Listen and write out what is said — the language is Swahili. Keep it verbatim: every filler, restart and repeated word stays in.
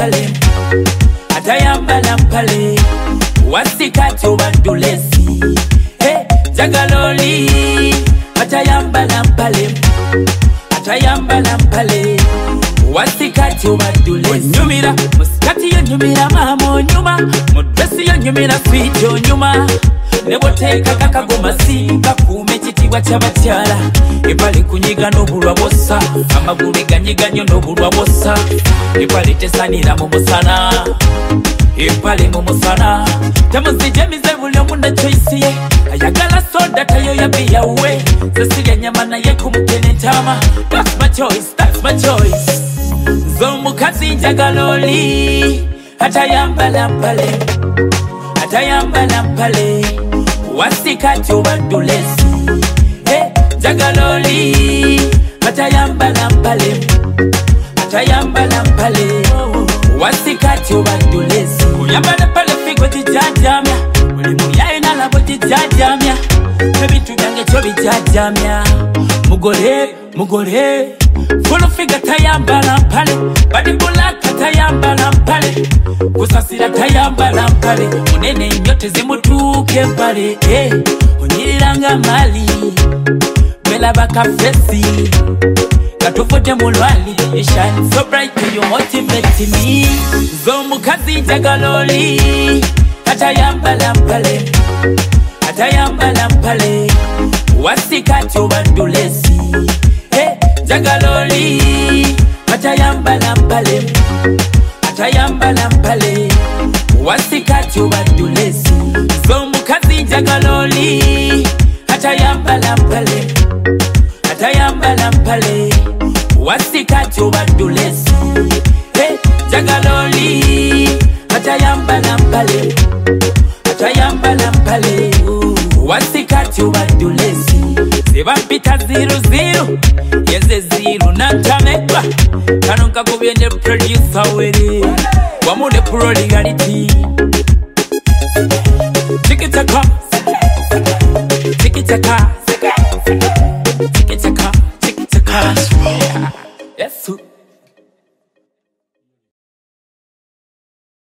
mpale atayambala mpale wasikati obadulesi hey jagaloli atayambala mpale atayambala mpale wasikati obadulesi nyumira musikati yo nyumira mama nyuma mudresi yo nyumira fito nyuma neboteka kakagoma simba kume kitibwa kyabakyala epali kunyiga n'obulwa bossa amagulu ganyiga nnyo n'obulwa bossa epali tesanira mu musana epali mu musana tamuzijemize buli omu ne choice ye ayagala soda tayo yabiyawe sesirya nyama naye kumukene ntama that's my choice that's my choice zomukazi njagala oli atayambala mpale atayambala mpale wasikati obadulesi hey jagaloli atayambala mpale atayambala mpale wasikati obadulesi kuyambala pale figo tijajamya buli muyaye nalabo tijajamya ebintu byange kyo bijajamya mugole mugole full figure tayambala mpale badi bulaka tayambala mpale kusasira tayambala mpale munene nyote zimutuke mpale eh onyiriranga mali bela bakafesi katufote mulwali you shine so bright you motivate me zomukazi jagaloli atayambala mpale atayambala mpale wasikati obadulesi hey jagaloli atayambala mpale atayambala mpale wasikati obadulesi zomukazi jagaloli atayambala mpale atayambala mpale wasikati obadulesi hey jagaloli atayambala mpale atayambala mpale wasikati obadulesi sebampita zero zero yeze zero nantamekwa kano nkakubye ne producer were wamu ne prodigality tikitaka tikitaka